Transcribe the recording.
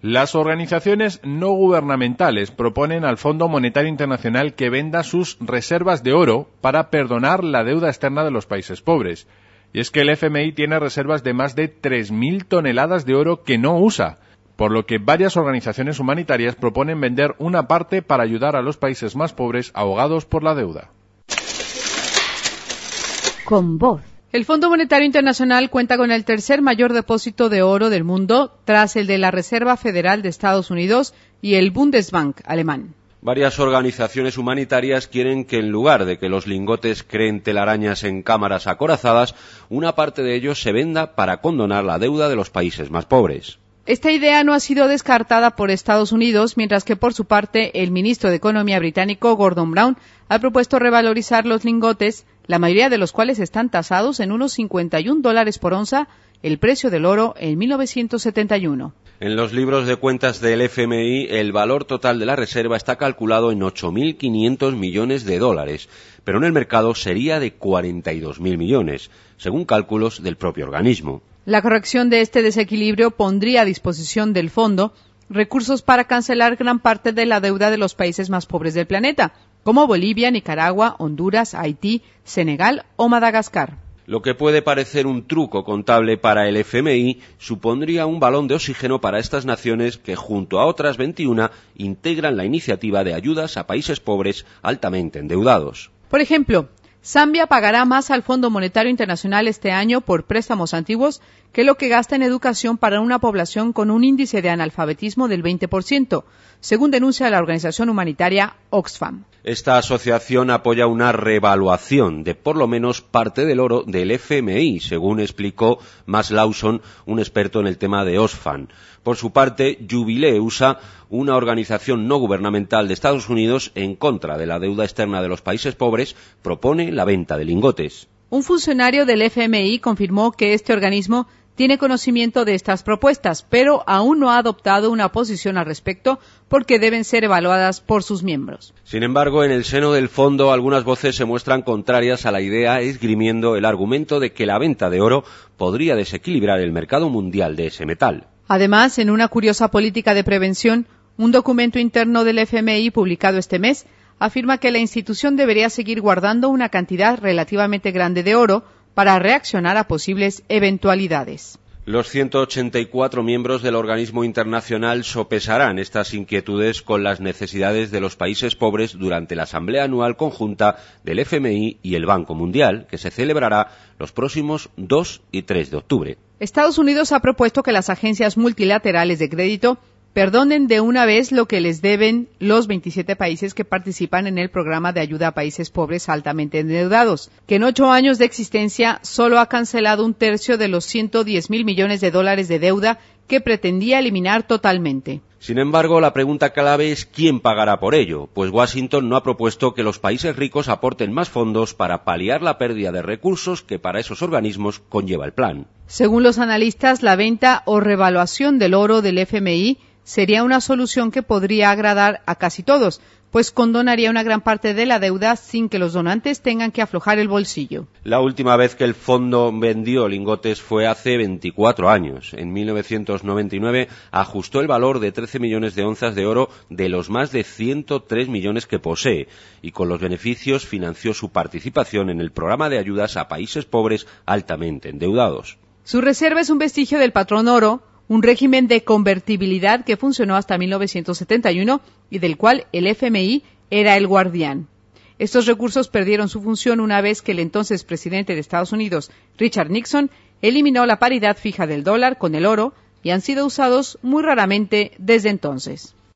Las organizaciones no gubernamentales proponen al Fondo Monetario Internacional que venda sus reservas de oro para perdonar la deuda externa de los países pobres. Y es que el FMI tiene reservas de más de 3.000 toneladas de oro que no usa, por lo que varias organizaciones humanitarias proponen vender una parte para ayudar a los países más pobres ahogados por la deuda. Con voz. El Fondo Monetario Internacional cuenta con el tercer mayor depósito de oro del mundo, tras el de la Reserva Federal de Estados Unidos y el Bundesbank alemán. Varias organizaciones humanitarias quieren que en lugar de que los lingotes creen telarañas en cámaras acorazadas, una parte de ellos se venda para condonar la deuda de los países más pobres. Esta idea no ha sido descartada por Estados Unidos, mientras que por su parte el ministro de Economía británico, Gordon Brown, ha propuesto revalorizar los lingotes, la mayoría de los cuales están tasados en unos $51 por onza, el precio del oro en 1971. En los libros de cuentas del FMI, el valor total de la reserva está calculado en 8.500 millones de dólares, pero en el mercado sería de 42.000 millones, según cálculos del propio organismo. La corrección de este desequilibrio pondría a disposición del fondo recursos para cancelar gran parte de la deuda de los países más pobres del planeta, como Bolivia, Nicaragua, Honduras, Haití, Senegal o Madagascar. Lo que puede parecer un truco contable para el FMI supondría un balón de oxígeno para estas naciones que, junto a otras 21, integran la iniciativa de ayudas a países pobres altamente endeudados. Por ejemplo, Zambia pagará más al Fondo Monetario Internacional este año por préstamos antiguos que lo que gasta en educación para una población con un índice de analfabetismo del 20%, según denuncia la organización humanitaria Oxfam. Esta asociación apoya una revaluación de por lo menos parte del oro del FMI, según explicó Mas Lawson, un experto en el tema de Oxfam. Por su parte, Jubilee USA, una organización no gubernamental de Estados Unidos en contra de la deuda externa de los países pobres, propone la venta de lingotes. Un funcionario del FMI confirmó que este organismo tiene conocimiento de estas propuestas, pero aún no ha adoptado una posición al respecto porque deben ser evaluadas por sus miembros. Sin embargo, en el seno del fondo algunas voces se muestran contrarias a la idea, esgrimiendo el argumento de que la venta de oro podría desequilibrar el mercado mundial de ese metal. Además, en una curiosa política de prevención, un documento interno del FMI publicado este mes afirma que la institución debería seguir guardando una cantidad relativamente grande de oro para reaccionar a posibles eventualidades. Los 184 miembros del organismo internacional sopesarán estas inquietudes con las necesidades de los países pobres durante la Asamblea Anual Conjunta del FMI y el Banco Mundial, que se celebrará los próximos 2 y 3 de octubre. Estados Unidos ha propuesto que las agencias multilaterales de crédito perdonen de una vez lo que les deben los 27 países que participan en el programa de ayuda a países pobres altamente endeudados, que en 8 años de existencia solo ha cancelado un tercio de los 110.000 millones de dólares de deuda que pretendía eliminar totalmente. Sin embargo, la pregunta clave es quién pagará por ello, pues Washington no ha propuesto que los países ricos aporten más fondos para paliar la pérdida de recursos que para esos organismos conlleva el plan. Según los analistas, la venta o revaluación del oro del FMI sería una solución que podría agradar a casi todos, pues condonaría una gran parte de la deuda sin que los donantes tengan que aflojar el bolsillo. La última vez que el fondo vendió lingotes fue hace 24 años. En 1999 ajustó el valor de 13 millones de onzas de oro de los más de 103 millones que posee, y con los beneficios financió su participación en el programa de ayudas a países pobres altamente endeudados. Su reserva es un vestigio del patrón oro, un régimen de convertibilidad que funcionó hasta 1971 y del cual el FMI era el guardián. Estos recursos perdieron su función una vez que el entonces presidente de Estados Unidos, Richard Nixon, eliminó la paridad fija del dólar con el oro y han sido usados muy raramente desde entonces.